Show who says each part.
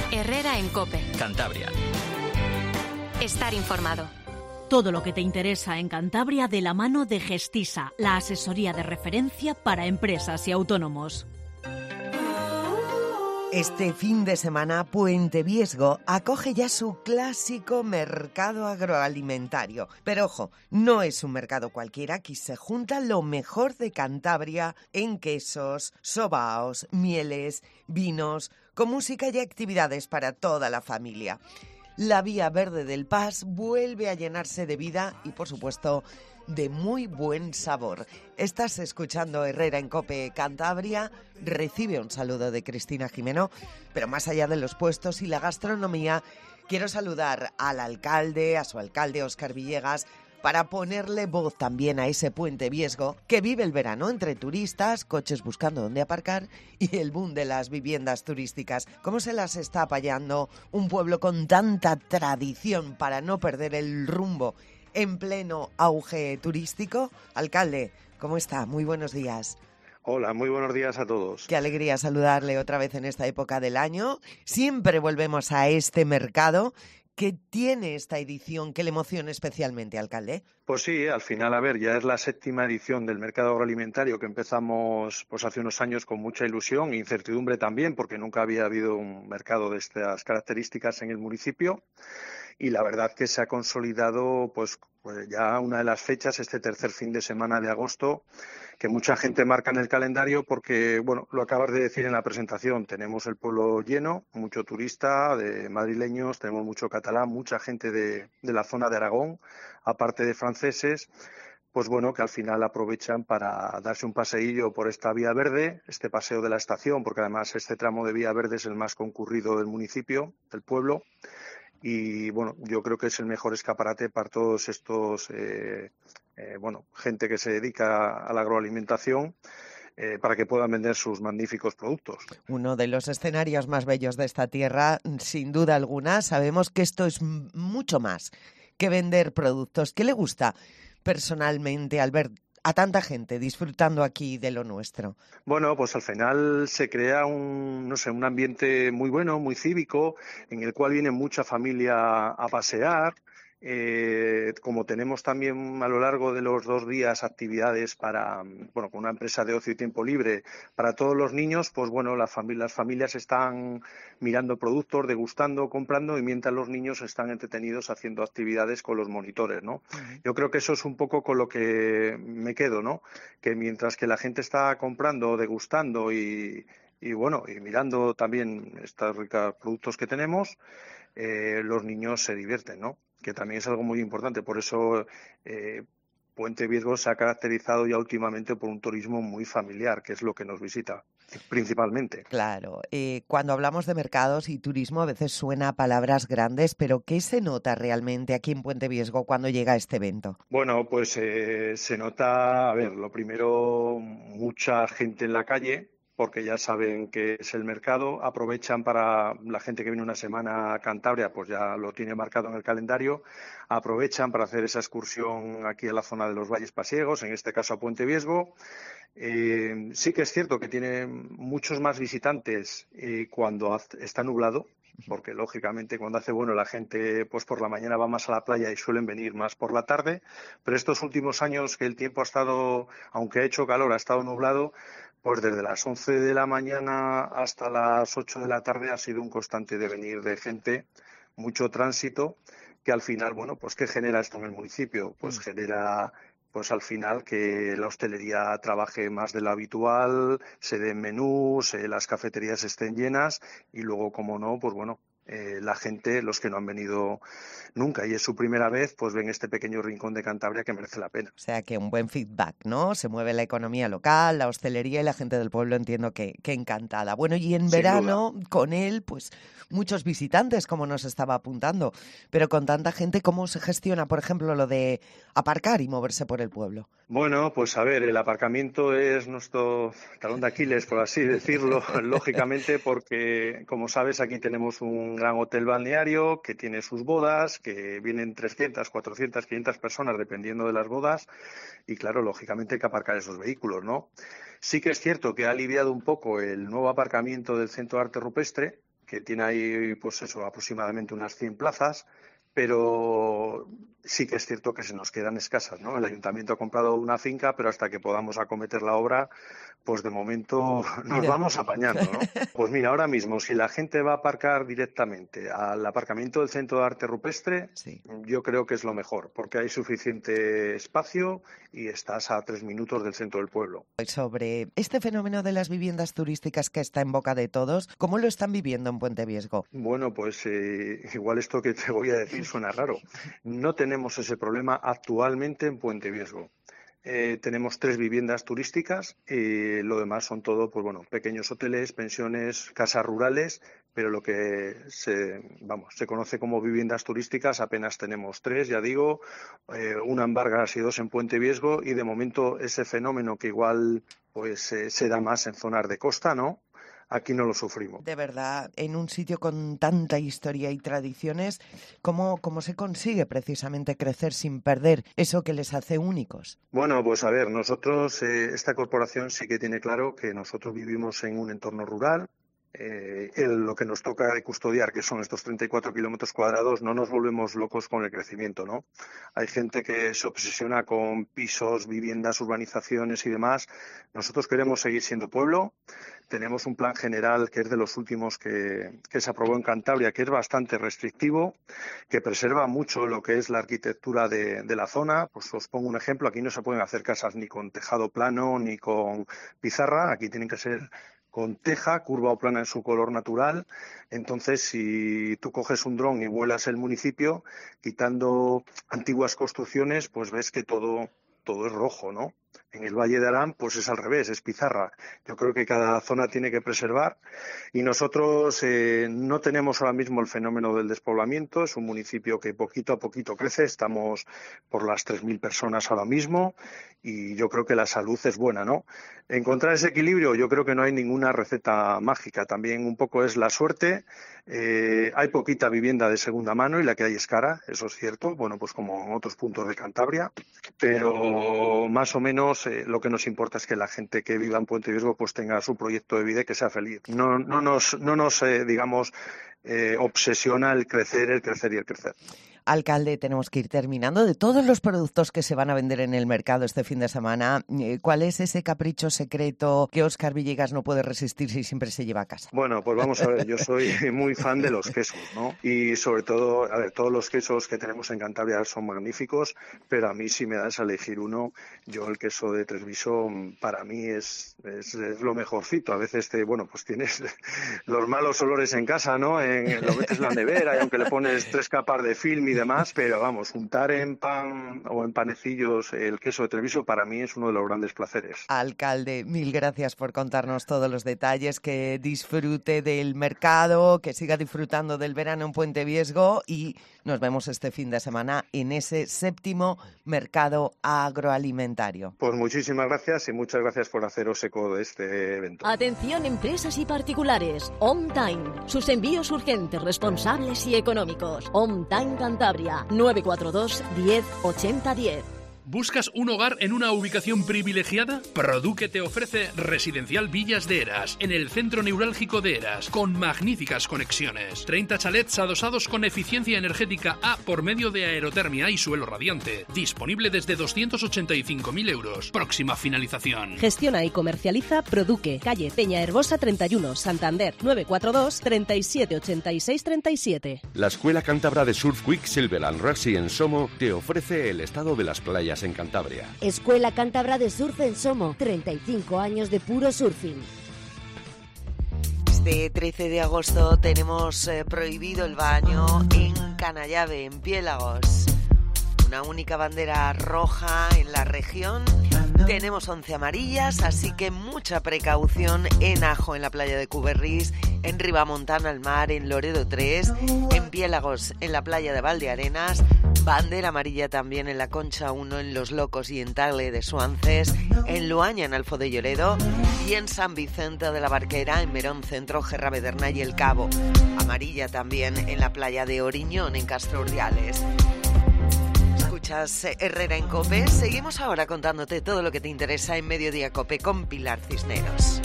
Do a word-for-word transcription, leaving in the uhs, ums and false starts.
Speaker 1: Herrera en COPE.
Speaker 2: Cantabria.
Speaker 1: Estar informado.
Speaker 3: Todo lo que te interesa en Cantabria de la mano de Gestisa, la asesoría de referencia para empresas y autónomos.
Speaker 4: Este fin de semana, Puente Viesgo acoge ya su clásico mercado agroalimentario. Pero ojo, no es un mercado cualquiera, aquí se junta lo mejor de Cantabria en quesos, sobaos, mieles, vinos, con música y actividades para toda la familia. La Vía Verde del Pas vuelve a llenarse de vida y, por supuesto, de muy buen sabor. Estás escuchando Herrera en COPE Cantabria. Recibe un saludo de Cristina Jimeno, pero más allá de los puestos y la gastronomía, quiero saludar al alcalde, a su alcalde Óscar Villegas, para ponerle voz también a ese Puente Viesgo que vive el verano entre turistas, coches buscando dónde aparcar y el boom de las viviendas turísticas. ¿Cómo se las está apañando un pueblo con tanta tradición para no perder el rumbo en pleno auge turístico? Alcalde, ¿cómo está? Muy buenos días.
Speaker 5: Hola, muy buenos días a todos.
Speaker 4: Qué alegría saludarle otra vez en esta época del año. Siempre volvemos a este mercado. ¿Qué tiene esta edición que le emociona especialmente, alcalde?
Speaker 5: Pues sí, al final, a ver, ya es la séptima edición del mercado agroalimentario que empezamos pues hace unos años con mucha ilusión e incertidumbre también, porque nunca había habido un mercado de estas características en el municipio. Y la verdad que se ha consolidado pues, pues ya una de las fechas, este tercer fin de semana de agosto, que mucha gente marca en el calendario porque, bueno, lo acabas de decir en la presentación, tenemos el pueblo lleno, mucho turista, de madrileños, tenemos mucho catalán, mucha gente de, de la zona de Aragón, aparte de franceses, pues bueno, que al final aprovechan para darse un paseillo por esta Vía Verde, este paseo de la estación, porque además este tramo de Vía Verde es el más concurrido del municipio, del pueblo. Y bueno, yo creo que es el mejor escaparate para todos estos, eh, eh, bueno, gente que se dedica a la agroalimentación, eh, para que puedan vender sus magníficos productos.
Speaker 4: Uno de los escenarios más bellos de esta tierra, sin duda alguna. Sabemos que esto es mucho más que vender productos. ¿Qué le gusta personalmente al ver a tanta gente disfrutando aquí de lo nuestro?
Speaker 5: Bueno, pues al final se crea un, no sé, un ambiente muy bueno, muy cívico, en el cual viene mucha familia a pasear. Eh, como tenemos también a lo largo de los dos días actividades para, bueno, con una empresa de ocio y tiempo libre para todos los niños, pues bueno, la fami- las familias están mirando productos, degustando, comprando, y mientras los niños están entretenidos haciendo actividades con los monitores, ¿no? Uh-huh. Yo creo que eso es un poco con lo que me quedo, ¿no? Que mientras que la gente está comprando, degustando y, y bueno, y mirando también estos ricos productos que tenemos, eh, los niños se divierten, ¿no? Que también es algo muy importante. Por eso eh, Puente Viesgo se ha caracterizado ya últimamente por un turismo muy familiar, que es lo que nos visita principalmente.
Speaker 4: Claro, eh, cuando hablamos de mercados y turismo a veces suena a palabras grandes, pero ¿qué se nota realmente aquí en Puente Viesgo cuando llega este evento?
Speaker 5: Bueno, pues eh, se nota, a ver, lo primero, mucha gente en la calle, porque ya saben que es el mercado, aprovechan para la gente que viene una semana a Cantabria, pues ya lo tiene marcado en el calendario, aprovechan para hacer esa excursión aquí a la zona de los Valles Pasiegos, en este caso a Puente Viesgo. Eh, sí que es cierto que tiene muchos más visitantes eh, cuando está nublado, porque lógicamente cuando hace bueno la gente pues por la mañana va más a la playa y suelen venir más por la tarde, pero estos últimos años que el tiempo ha estado, aunque ha hecho calor, ha estado nublado, pues desde las once de la mañana hasta las ocho de la tarde ha sido un constante devenir de gente, mucho tránsito, que al final, bueno, pues ¿qué genera esto en el municipio? Pues genera, pues al final que la hostelería trabaje más de lo habitual, se den menús, eh, las cafeterías estén llenas y luego, como no, pues bueno, eh, la gente, los que no han venido nunca y es su primera vez, pues ven este pequeño rincón de Cantabria que merece la pena.
Speaker 4: O sea que un buen feedback, ¿no? Se mueve la economía local, la hostelería y la gente del pueblo, entiendo que, que encantada. Bueno, y en
Speaker 5: Sin
Speaker 4: verano,
Speaker 5: duda.
Speaker 4: con él, pues muchos visitantes, como nos estaba apuntando, pero con tanta gente, ¿cómo se gestiona, por ejemplo, lo de aparcar y moverse por el pueblo?
Speaker 5: Bueno, pues a ver, el aparcamiento es nuestro talón de Aquiles, por así decirlo, lógicamente, porque, como sabes, aquí tenemos un gran hotel balneario que tiene sus bodas, que vienen trescientas, cuatrocientas, quinientas personas, dependiendo de las bodas, y claro, lógicamente hay que aparcar esos vehículos, ¿no? Sí que es cierto que ha aliviado un poco el nuevo aparcamiento del Centro de Arte Rupestre, que tiene ahí, pues eso, aproximadamente unas cien plazas, pero sí que es cierto que se nos quedan escasas, ¿no? El ayuntamiento ha comprado una finca, pero hasta que podamos acometer la obra, pues de momento nos vamos apañando, ¿no? Pues mira, ahora mismo, si la gente va a aparcar directamente al aparcamiento del Centro de Arte Rupestre, sí. Yo creo que es lo mejor, porque hay suficiente espacio y estás a tres minutos del centro del pueblo.
Speaker 4: Sobre este fenómeno de las viviendas turísticas que está en boca de todos, ¿cómo lo están viviendo en Puente Viesgo?
Speaker 5: Bueno, pues eh, igual esto que te voy a decir suena raro. No tenemos ese problema actualmente en Puente Viesgo. Eh, tenemos tres viviendas turísticas y lo demás son todo, pues bueno, pequeños hoteles, pensiones, casas rurales, pero lo que se, vamos, se conoce como viviendas turísticas apenas tenemos tres, ya digo, eh, una en Vargas y dos en Puente Viesgo, y de momento ese fenómeno que igual pues eh, se da más en zonas de costa, ¿no? Aquí no lo sufrimos.
Speaker 4: De verdad, en un sitio con tanta historia y tradiciones, ¿cómo, cómo se consigue precisamente crecer sin perder eso que les hace únicos?
Speaker 5: Bueno, pues a ver, nosotros, eh, esta corporación sí que tiene claro que nosotros vivimos en un entorno rural. Eh, el, lo que nos toca de custodiar, que son estos treinta y cuatro kilómetros cuadrados, no nos volvemos locos con el crecimiento, ¿no? Hay gente que se obsesiona con pisos, viviendas, urbanizaciones y demás. Nosotros queremos seguir siendo pueblo. Tenemos un plan general que es de los últimos que, que se aprobó en Cantabria, que es bastante restrictivo, que preserva mucho lo que es la arquitectura de, de la zona. Pues os pongo un ejemplo, aquí no se pueden hacer casas ni con tejado plano ni con pizarra, aquí tienen que ser con teja, curva o plana en su color natural. Entonces, si tú coges un dron y vuelas el municipio, quitando antiguas construcciones, pues ves que todo, todo es rojo, ¿no? En el Valle de Arán, pues es al revés, es pizarra. Yo creo que cada zona tiene que preservar y nosotros eh, no tenemos ahora mismo el fenómeno del despoblamiento. Es un municipio que poquito a poquito crece, estamos por las tres mil personas ahora mismo y yo creo que la salud es buena, ¿no? Encontrar ese equilibrio, yo creo que no hay ninguna receta mágica, también un poco es la suerte. Eh, hay poquita vivienda de segunda mano y la que hay es cara, eso es cierto, bueno, pues como en otros puntos de Cantabria, pero más o menos eh, lo que nos importa es que la gente que viva en Puente Viesgo pues tenga su proyecto de vida y que sea feliz. No, no nos, no nos eh, digamos, eh, obsesiona el crecer, el crecer y el crecer.
Speaker 4: Alcalde, tenemos que ir terminando. De todos los productos que se van a vender en el mercado este fin de semana, ¿cuál es ese capricho secreto que Óscar Villegas no puede resistir si siempre se lleva a casa?
Speaker 5: Bueno, pues vamos a ver, yo soy muy fan de los quesos, ¿no? Y sobre todo, a ver, todos los quesos que tenemos en Cantabria son magníficos, pero a mí si me das a elegir uno, yo el queso de Treviso para mí es, es, es lo mejorcito. A veces te, bueno, pues tienes los malos olores en casa, ¿no? En, lo metes en la nevera y aunque le pones tres capas de film y demás, pero vamos, untar en pan o en panecillos el queso de Treviso para mí es uno de los grandes placeres.
Speaker 4: Alcalde, mil gracias por contarnos todos los detalles, que disfrute del mercado, que siga disfrutando del verano en Puente Viesgo y nos vemos este fin de semana en ese séptimo mercado agroalimentario.
Speaker 5: Pues muchísimas gracias y muchas gracias por haceros eco de este evento.
Speaker 3: Atención empresas y particulares, On Time, sus envíos urgentes, responsables y económicos. On Time Cantabria, nueve cuatro dos, diez, ochenta, diez.
Speaker 2: ¿Buscas un hogar en una ubicación privilegiada? Produque te ofrece Residencial Villas de Eras, en el centro neurálgico de Eras, con magníficas conexiones. treinta chalets adosados con eficiencia energética A por medio de aerotermia y suelo radiante. Disponible desde doscientos ochenta y cinco mil euros. Próxima finalización.
Speaker 6: Gestiona y comercializa Produque, calle Peña Herbosa treinta y uno, Santander, nueve cuatro dos, treinta y siete, ochenta y seis, treinta y siete.
Speaker 7: La Escuela Cántabra de Surf Quicksilver and Racing en Somo te ofrece el estado de las playas en Cantabria.
Speaker 8: Escuela Cántabra de Surf en Somo, treinta y cinco años de puro surfing.
Speaker 4: Este trece de agosto tenemos eh, prohibido el baño en Canallave, en Piélagos. Una única bandera roja en la región. Tenemos once amarillas, así que mucha precaución en Ajo, en la playa de Cuberrís, en Ribamontana al mar, en Loredo tres, en Piélagos, en la playa de Valdearenas, bandera amarilla también en la Concha uno, en Los Locos y en Tagle de Suances, en Luaña, en Alfo de Lloredo, y en San Vicente de la Barquera, en Merón Centro, Gerravederna y El Cabo. Amarilla también en la playa de Oriñón, en Castro Urdiales. Escuchas Herrera en COPE. Seguimos ahora contándote todo lo que te interesa en Mediodía COPE con Pilar Cisneros.